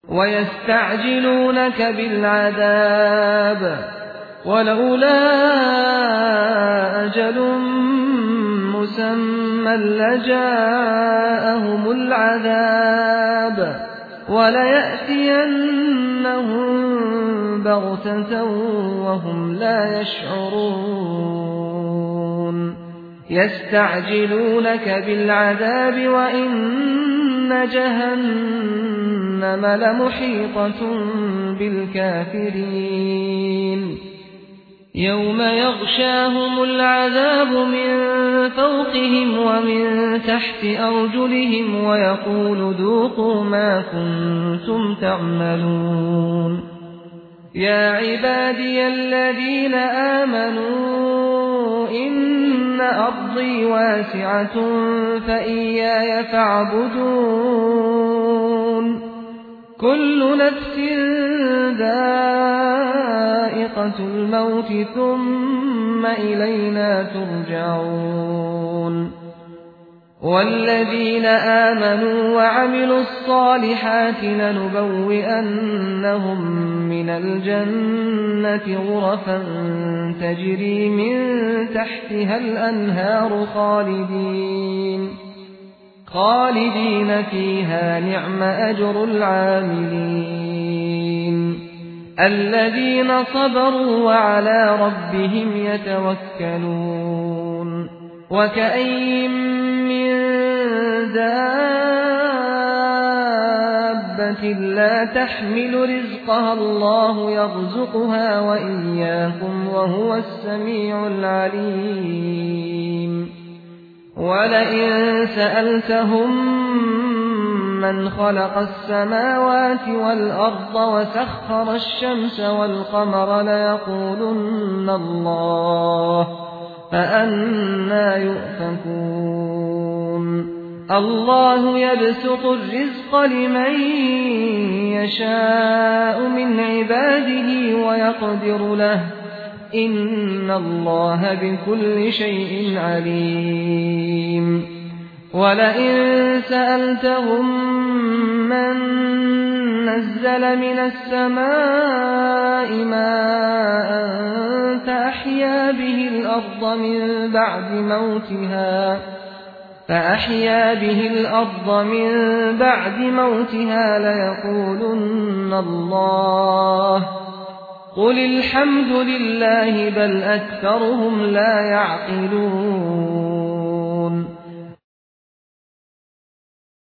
ويستعجلونك بالعذاب ولولا أجل مسمى لجاءهم العذاب وليأتينهم بغتة وهم لا يشعرون يستعجلونك بالعذاب وإن جهنم لمحيطة بالكافرين يوم يغشاهم العذاب من فوقهم ومن تحت أرجلهم ويقول ذوقوا ما كنتم تعملون يا عبادي الذين آمنوا إن أرضي واسعة فإياي فاعبدون كل نفس ذائقة الموت ثم إلينا ترجعون والذين آمنوا وعملوا الصالحات لنبوئنهم من الجنة غرفا تجري من تحتها الأنهار خالدين فيها نعم أجر العاملين الذين صبروا وعلى ربهم يتوكلون وكأين من دابة لا تحمل رزقها الله يرزقها وإياكم وهو السميع العليم ولئن سألتهم من خلق السماوات والأرض وسخر الشمس والقمر ليقولن الله فأنى يؤفكون الله يبسط الرزق لمن يشاء من عباده ويقدر له إن الله بكل شيء عليم ولئن سألتهم من نزل من السماء ماء فأحيا به الأرض من بعد موتها ليقولن الله قل الحمد لله بل أكثرهم لا يعقلون